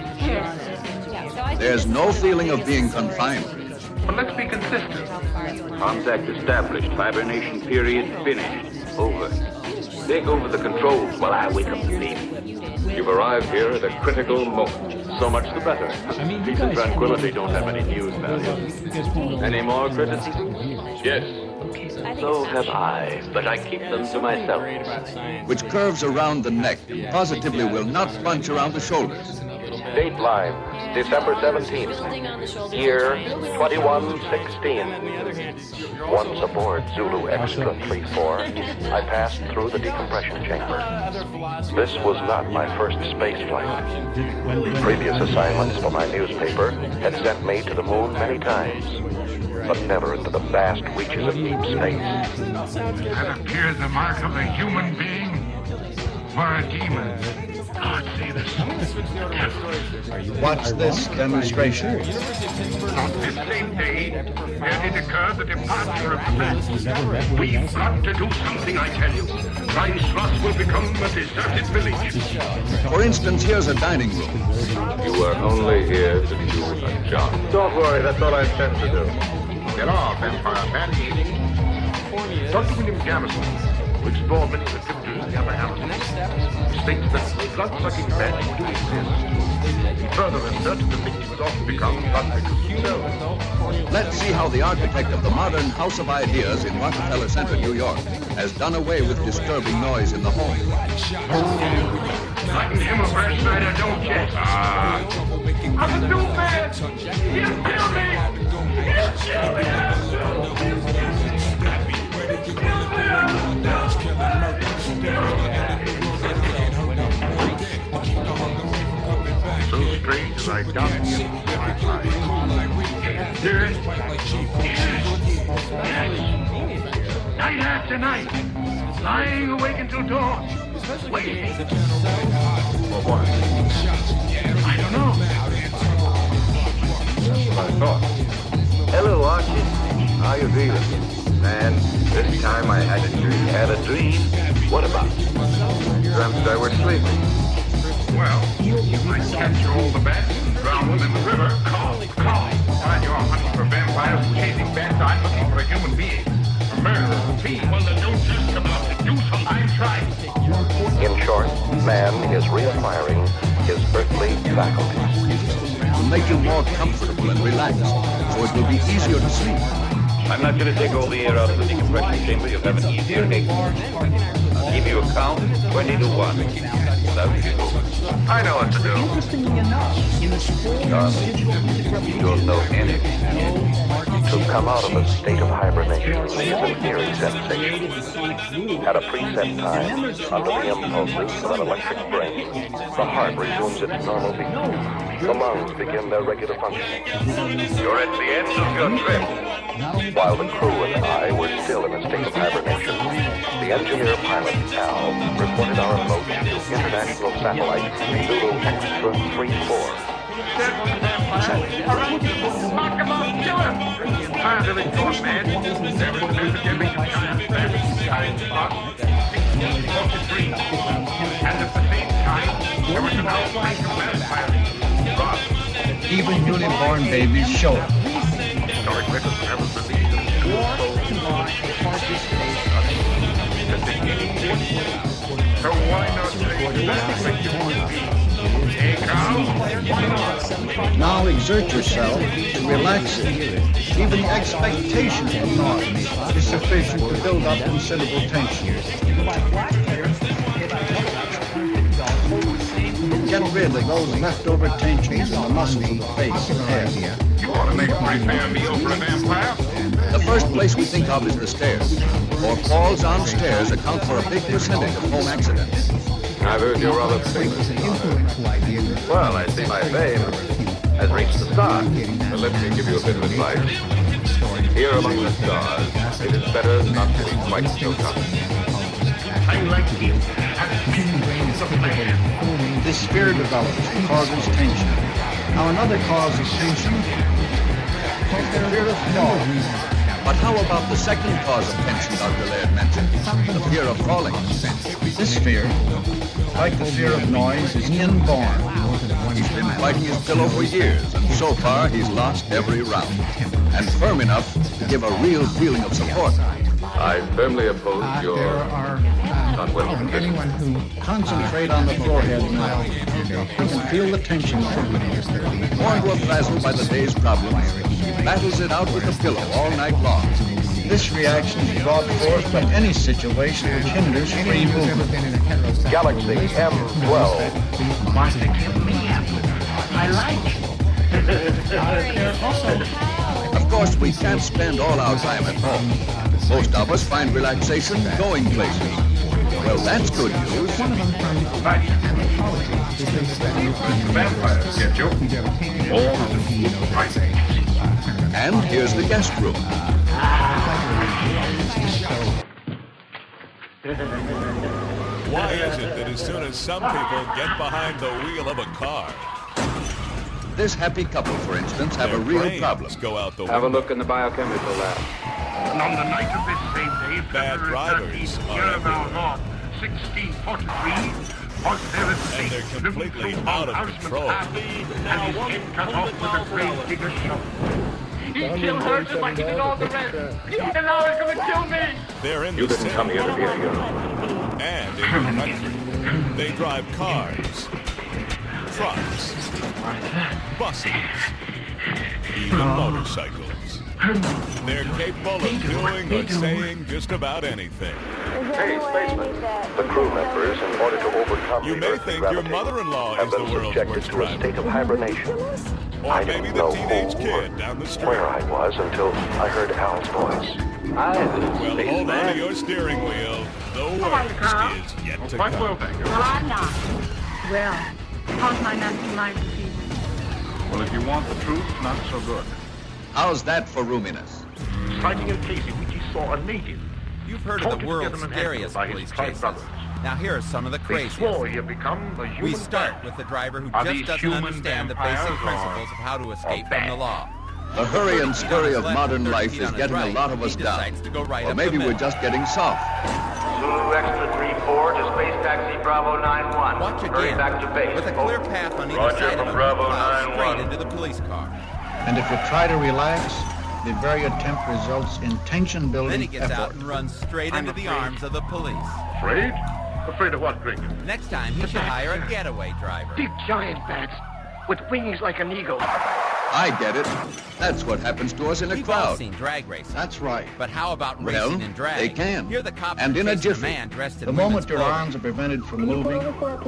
Yes. There's no feeling of being confined. But let's be consistent. Contact established. Hibernation period finished. Over. Take over the controls while I wake up the baby. You've arrived here at a critical moment. So much the better. Peace and tranquility don't have any news value. Any more criticisms? Yes. So have I, but I keep them to myself. Which curves around the neck and positively will not bunch around the shoulders. Dateline, December seventeenth, year twenty-one sixteen. Once aboard Zulu Extra three four, I passed through the decompression chamber. This was not my first space flight. Previous assignments for my newspaper had sent me to the moon many times, but never into the vast reaches of deep space. That appears the mark of a human being or a demon. God save us. Watch this demonstration. On this same day, there did occur the departure of the man. We've got to do something, I tell you. Rheinstrasse will become a deserted village. For instance, here's a dining room. You are only here to do a job. Don't worry, that's all I intend to do. There are vampire men. Doctor William Garrison, who explored many of the cryptos of the upper Amazon, states that blood-sucking bats do exist. He further asserts that the victims often become blood-suckers themselves. Let's see how the architect of the modern House of Ideas in Rockefeller Center, New York, has done away with disturbing noise in the home. Frighten him of her, Snyder, don't you? Ah. I'm a doom man! He'll kill me! He'll kill me! So strange as I doubt it. Hear it? Yes. Night after night. Lying awake until dawn. Waiting. For what? I don't know. That's what I thought. Hello, Archie. How you feeling? Man, this time I had a dream. Had a dream? What about? Dreamt I was sleeping. Well, I capture all the bats and drown them in the river. Call, call. While you're hunting for vampires and chasing bats, I'm looking for a human being. A murderer, a thief. Well, then don't just about to do something. I'm trying. In short, man is reacquiring his earthly faculties. To make you more comfortable and relaxed, so it will be easier to sleep. I'm not going to take all the air out of the decompression chamber. You'll have an easier exit. I'll give you a count, twenty to one. Without you. I know what to do. Darling, you don't know anything. To come out of a state of hibernation is an eerie sensation. At a preset time, under the impulses of an electric brain, the heart resumes its normal beat. The lungs begin their regular functioning. You're at the end of your trip. While the crew and I were still in a state of hibernation, the engineer pilot, Al, reported our approach to international satellite Zulu Extra three four. Tired of ignoring man. There was an epidemic of giant bats, giant spots, sixteen forty-three. And at the same time, there was an outbreak of vampires. Rob. Even newly born babies show it. Historic records never believed that two souls that they exist. So why not take that with you? Take out? Why not? Now exert yourself to relax it. Even the expectation of monotony is sufficient to build up considerable tension. get rid of those leftover tensions in the muscles of the face and head. You ought to make a pretty fair meal for a vampire. The first place we think of is the stairs, for falls on stairs account for a big percentage of home accidents. I've heard you're rather famous. Well, I see my fame has reached the stars. But let me give you a bit of advice. Here among the stars, it is better not to be quite so tough. I like you. This fear develops and causes tension. Now another cause of tension is the fear of falling. But how about the second cause of tension Doctor Laird mentioned, the fear of falling? This fear, like the fear of noise, is inborn. He's been fighting his pillow for years, and so far he's lost every round. And firm enough to give a real feeling of support. I firmly oppose your not well Anyone who concentrate on the forehead now, you can feel the tension. Worn to a frazzle by the day's problems, he battles it out with the pillow all night long. This reaction is brought forth by any situation which hinders free movement. Galaxy M twelve. Want to kill me? I like it. Of course, we can't spend all our time at home. Most of us find relaxation going places. Well, that's good news. Vampires get you. All right. And here's the guest room. Why is it that as soon as some people get behind the wheel of a car, this happy couple, for instance, have a real problem. Go out the Have a look in the biochemical lab. And on the night of this same day, bad drivers are everywhere. sixteen forty-three, was there a And they're completely out of control. And his head cut off with a great digger shovel. He killed her just like he did all the rest. And now he's going to kill me. They're in You the didn't come here to be a hero. and in the country. They drive cars, trucks, buses, even motorcycles. They're capable of doing or saying just about anything. Hey, spaceman. The crew members, in order to overcome You the may Earth's think your gravity, mother-in-law have is the been world's subjected worst to a driver. state of hibernation. Or I maybe didn't the know teenage who kid or down the street. where I was until I heard Al's voice. Hi, this is Well, hold on to Spaceman. your steering wheel. The worst is yet to Quite well, come. thank you. Well, I'm not. Well, how's my nephew like this evening? Well, if you want the truth, not so good. How's that for roominess? Sighting in Casey, which he saw a native. You've heard of the Taunted world's together in Manhattan scariest by his police tribe chases. brothers. Now here are some of the They craziest. swore he had become the human We start bat. with the driver who Are just these doesn't human understand the vampires basic or- principles of how to escape or from the bats? law. The hurry and scurry of Left modern thirty life feet is on his getting a right. lot of us He down. decides to go right Or up maybe the we're middle. just getting soft. Zulu Extra three four to Space Taxi Bravo nine one. Watch Hurry again. back to base. With a clear path on either Roger side of from him, Bravo plows nine straight one. into the police car. And if you try to relax, the very attempt results in Then he tension-building gets out effort. and runs straight I'm into the afraid. arms of the police. Afraid? Afraid of what, Greg? Next time, he should hire a getaway driver. Big giant bats with wings like an eagle. I get it. That's what happens to us in a We've all crowd. seen drag racing. That's right. But how about Well, racing in drag? they can. Here the cops And are in a chasing jiffy. man dressed in The women's moment your clothing. arms are prevented from moving,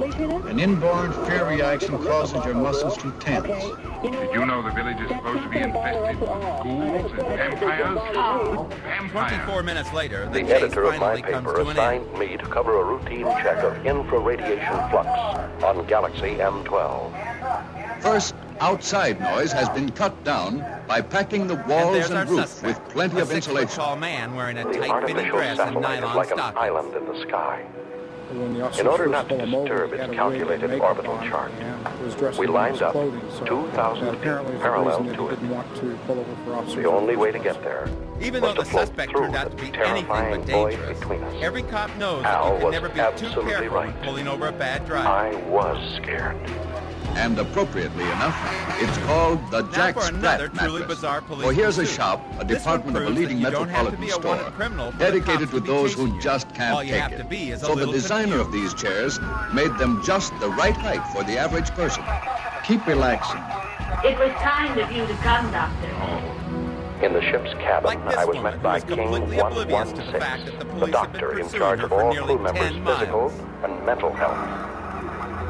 an inborn fear reaction causes your muscles to tense. Did you know the village is supposed to be infested with ghouls and vampires? Vampires. Twenty-four minutes later, the, The chase editor of my finally comes paper to an end. assigned me to cover a routine check of infraradiation flux on Galaxy M twelve. First, outside noise has been cut down by packing the And walls there's our and roof suspect, with plenty a of insulation. six-foot-tall man wearing a The tight-fitting artificial dress and satellite is nylon like an stockings. island in the sky. When the In officers order first not to pulled him over, disturb he its had a calculated wig and makeup orbital on chart, and was dressed we in lined nice up clothing, so two thousand that apparently feet is the parallel reason that to he it. didn't want to pull over for officers. The only way to get there Even was though to the float suspect through turned out the to be anything terrifying but void dangerous, between us. every cop knows Al that you can was never be too absolutely careful right. when pulling over a bad driver. I was scared. And appropriately enough, it's called the Jack for another Sprat truly mattress. bizarre police For here's a pursuit. shop, a This one department of a proves leading that you don't have to metropolitan be a store, wanted criminal for the dedicated cops to to be those chasing who you. just can't All you take have it. to be is a So the little designer of confused. these chairs made them just the right height for the average person. Keep relaxing. It was kind of you to come, Doctor. In the ship's cabin, Like this I was woman met who by is King completely one oblivious one to six, the fact that the the police have been doctor in pursuing charge her of for all nearly crew members' ten physical miles. and mental health.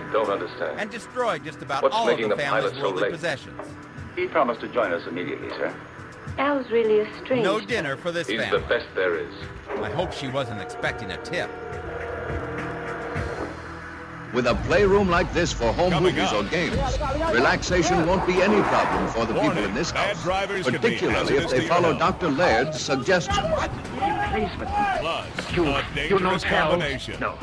don't understand. And destroyed just about What's all of making the the family's pilot so worldly late? possessions. He promised to join us immediately, sir. Al's really a strange. No dinner for this He's family. the best there is. I hope she wasn't expecting a tip. With a playroom like this for home Coming movies up. or games, relaxation won't be any problem for the people in this house, particularly if they follow Doctor Laird's suggestions. Plus, You, a you know dangerous tell. combination. No.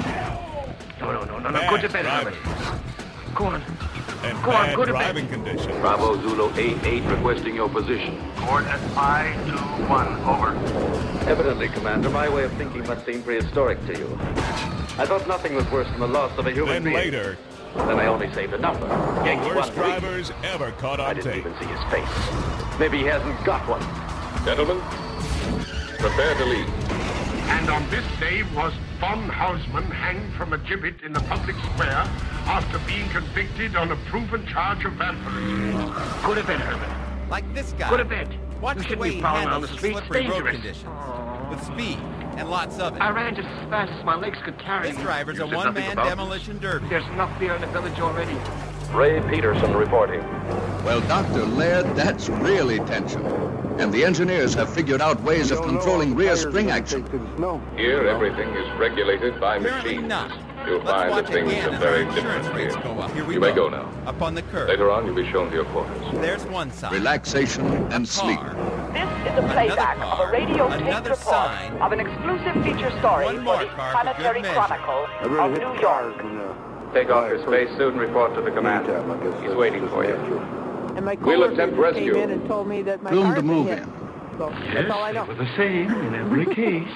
No, no, no, no, no. Bad Go to bed, driving. Herbert. Go on. And Go on, bad go to driving bed. conditions. Bravo Zulu eight eight requesting your position. Coordinates five two one, over. Evidently, Commander, my way of thinking must seem prehistoric to you. I thought nothing was worse than the loss of a human Then being. later, Then I only saved a number. Yankee worst one three. drivers ever caught I on didn't tape. even see his face. Maybe he hasn't got one. Gentlemen, prepare to leave. And on this day was von Hausmann hanged from a gibbet in the public square after being convicted on a proven charge of vampirism. Go to bed, Herbert. Like this guy. Go to bed. Watch You the shouldn't way be he prowling handles on the the streets. slippery road Dangerous. conditions. With speed and lots of it. I ran just as fast as my legs could carry This me. driver's You a said one-man nothing about this? demolition derby. There's enough beer in the village already. Ray Peterson reporting. Well, Doctor Laird, that's really tension. And the engineers have figured out ways of controlling rear spring action. Here, everything is regulated by Apparently machines. not. You'll Let's find watch that things again are as very our different insurance rates here. go up. Here we You go. may go now. Up on the curb. Later on, you'll be shown to your quarters. There's one sign. Relaxation and sleep. This is a playback car, of a radio taped another report sign, of an exclusive feature story one for more the car for Planetary good measure. Chronicle of New York. Take off your spacesuit and report to the commander. He's waiting for you. And my We'll coworker attempt came rescue. in and told me that my Room car to had been move hit. in. So that's all I know. the same in every case.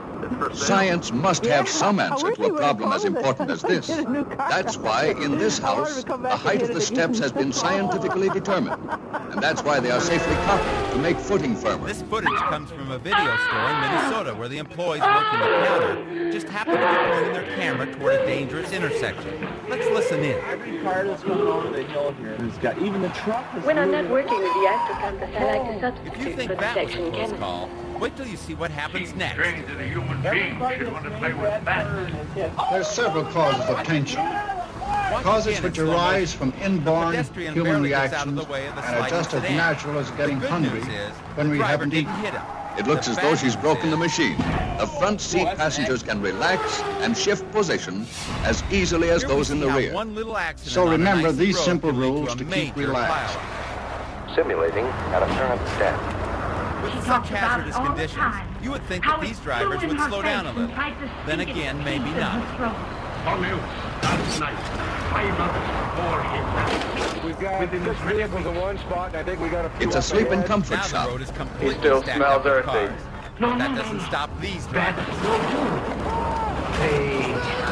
Science must have Yeah, some I answer wish to we a would've problem as called it. important as this. Get a new car. That's why in this I wanted house, to come the back height and of hit the it steps again. has been scientifically determined. And that's why they are safely coupled to make footing firmer. This footage comes from a video store in Minnesota where the employees working the counter just happen to be pointing their camera toward a dangerous intersection. Let's listen in. Every car that's coming over the hill here has got, even the truck is When I'm not moving. working with the Astro Campus, I like to If you substitute think for the that was a section close chemist. call, wait till you see what happens next. Trained as a human being should want to play with that. There's several causes of tension. Watch Causes again in which slow arise motion. from The inborn pedestrian human barely gets out of reactions the way of the and are sliding just as sedan. natural as getting The good hungry news is, when the we driver haven't didn't eaten. hit him. It looks The as though bad she's news broken is- the machine. The front seat passengers can relax and shift position as easily as Here we those in see the how rear. one little accident So on a remember nice these road simple can lead rules a to keep major relaxed. pileup. Simulating an apparent death. With He such talks about hazardous it all the conditions, time. you would think How that it these flew drivers in would her slow face down a and little. tried to Then stick again, its maybe teeth in not. her throat. On news, last night, five others before him. We've got Within six this many vehicles in one spot, and I think we got a few It's a up sleep and ahead. comfort Now the shop. road is completely still stacked smells up with earthy. cars. No, But that no, doesn't no. stop these Bad drivers. no do. They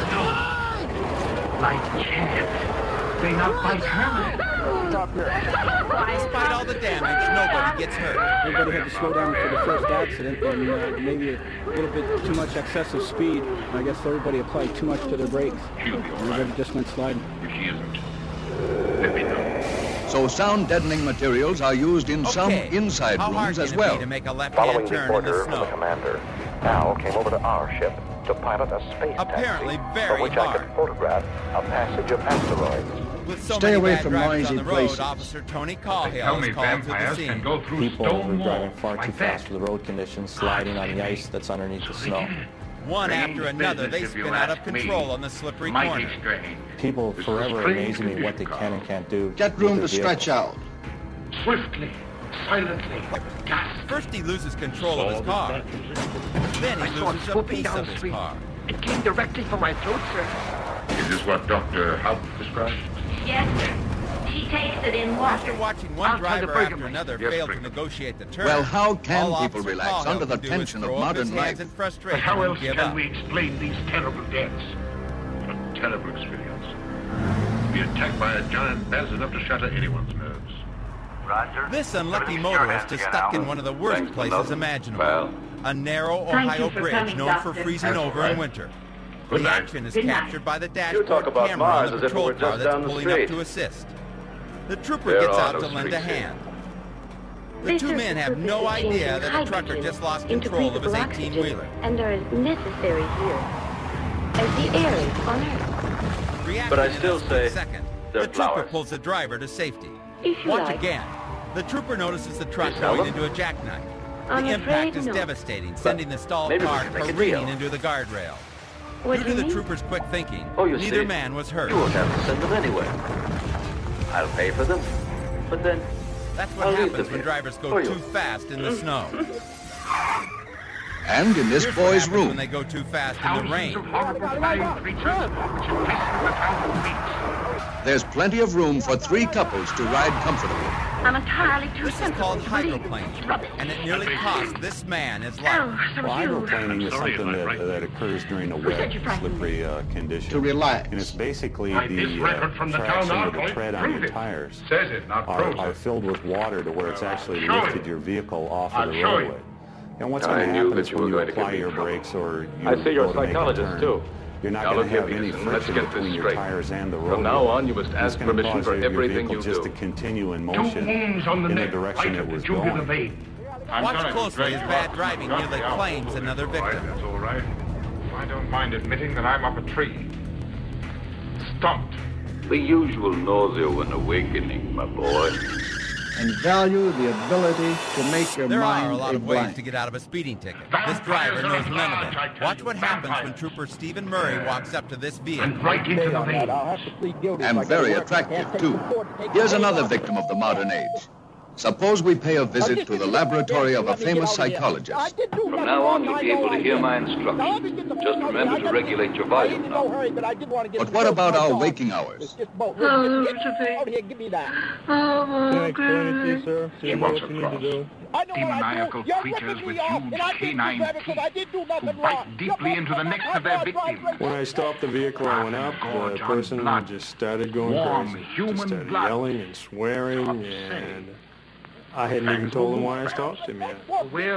like cats. They not bite Herman. Stop here. Despite all the damage, nobody gets hurt. Everybody had to slow down for the first accident, and uh, maybe a little bit too much excessive speed. I guess everybody applied too much to their brakes. She'll be all Everybody right. just went sliding. If she isn't, let me know. So sound deadening materials are used in some Okay, inside how hard rooms can as it well. be to make a Following left-hand the turn in order the from the snow? commander, Al came over to our ship to pilot a space Apparently taxi very from which I hard. could photograph a passage of asteroids. With so Stay many away bad from drivers noisy on the road, places. Officer Tony They Cahill tell me is called to the vampires scene. can go through People who stone are driving walls far like too that. fast for the road conditions, sliding on the ice that's underneath the snow. One Strange after another, they business, if you spin out of ask me. control on the slippery Mighty corner. strange. People This is forever strange amaze me what they condition, can and can't do. Get with room their to stretch vehicles. out. Swiftly, silently, gasp. First he loses control of his car. Then I he saw it loses a swooping piece of his downstream. car. It came directly for my throat, sir. Is this what Doctor Haupt described? Yes, sir. She takes it in After water. watching one Outside the driver Brigham after Line. another Yes, fail to Brigham. negotiate the turn, Well, how can all people Officer relax Cahill under the can do is tension of throw up modern his hands life? in But frustration how and else give can up. we explain these terrible deaths? A terrible experience. Be attacked by a giant bat is enough to shatter anyone's nerves. Roger. This unlucky Everything's in your motorist hands is again, stuck Al. in one of the worst Thanks, places Melvin. imaginable. Well. A narrow Thank Ohio you for bridge coming, known for Doctor. freezing That's over all in right. winter. Good The night. action is Good night. captured by the You dashboard talk about camera Mars on as the if it patrol were car just that's down the pulling up street. to assist. The trooper There gets are out no to lend a streets here. hand. The This two is men the have purpose no of idea changing that the trucker hydrogen just lost into control of his breathable eighteen-wheeler. oxygen and are as necessary here as the air is on Earth. Reaction But I in a still split say second. they're The trooper flowers. pulls the driver to safety. If you Watch like. again. The trooper notices the truck You sell going them? into a jackknife. I'm The afraid impact is no. devastating, sending the stalled maybe we car should make a careening deal. into the guardrail. What Due do to you the mean? trooper's quick thinking, Oh, you neither see, man was hurt. You won't have to send them anywhere. I'll pay for them, but then That's what I'll leave happens them when here drivers go for you. too fast in the snow. And in this Here's what boy's happens room, when they go too fast in the rain. there's plenty of room for three couples to ride comfortably. I'm entirely too This is sensitive called to believe hydroplaning, rubbish. and it nearly cost this man his life. Oh, so Well, you. hydroplaning is something that, that occurs during a wet, slippery uh, condition. To relax. And it's basically Why, this the record uh, from the traction town or the outlet tread on proves your it. tires Says it, not are, proves are it. filled with water to where it's actually I'll show lifted you. your vehicle off I'll of the show you. roadway. And what's I going to knew happen that is you when were you going to give apply me your trouble. brakes or you I see you're go a to make psychologist, turn, too. you're not Now, going look to here, have any Peterson, let's friction get this between your straight. tires and the roadway. From now on, you must It's ask gonna permission cause for your- your everything vehicle you just do. to continue in Two motion wounds on the in the neck, direction right it at the was jugular going. vein. I'm Watch sorry to closely drag as you bad out. driving Got nearly me out. claims another All right, victim. that's all right. I don't mind admitting that I'm up a tree. Stumped. The usual nausea when awakening, my boy. And value the ability to make your There mind are a lot a of ways blank. to get out of a speeding ticket. This driver knows none of it. Watch what happens when Trooper Stephen Murray walks up to this vehicle. And right into the vein. And very attractive, too. Here's another victim of the modern age. Suppose we pay a visit to the laboratory of a famous psychologist. From now on, you'll be able to hear my instructions. Just remember to regulate your volume now. But what about our waking hours? Oh, Josephine. Oh, Greg. He wants a cross. Demoniacal creatures with huge canine teeth who bite deeply into the necks of their victims. When I stopped the vehicle and went up, the person just started going Warm crazy. human Just started blood. yelling and swearing, and I hadn't even told him why I stopped him yet.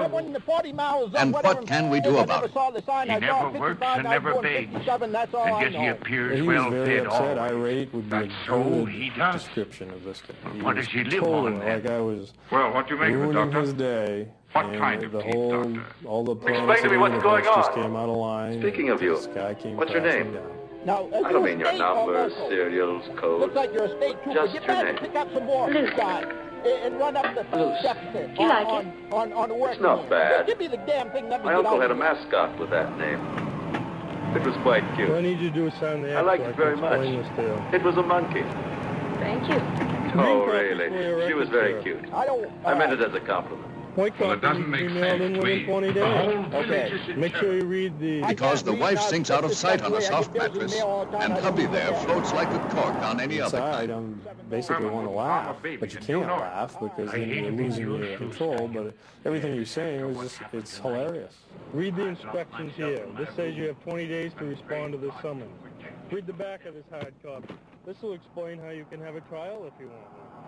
And what can we do about it? He never works and never begs, and yet he appears He well was very fed upset, always. irate would be a That's so good he does. description of this guy. What was does he live totally on, then? like I was Well, what do you make of it, ruining Doctor? his day. What and kind of the teeth, whole, Doctor? all the Explain promise to of me the what's going universe just on. came out of line. Speaking and of you, this guy came what's your crashing name? down. Now, I don't mean your numbers, serials, codes. Looks like you're a state trooper. Just Get your back name. and pick up some more Lucy. guys and run up the Lucy. deficit You on, like on, it? on, on the work. It's not team. bad. Give me the damn thing. Let me My get uncle out had a of here. mascot with that name. It was quite cute. What I need you to do is sign the I liked it very much. It was a monkey. Thank you. Oh, really? She was very cute. I don't. I meant uh, it as a compliment. White Well, it doesn't make sense. We, the whole village is in Make sure you read the... Because the wife sinks out of sight on a soft mattress, and hubby there floats like a cork on any other Inside, night. I'm basically want to laugh, but you can't laugh because then you're losing your control. But everything you're saying is just, it's hilarious. Read the instructions here. This says you have twenty days to respond to this summons. Read the back of this hard copy. This will explain how you can have a trial if you want one.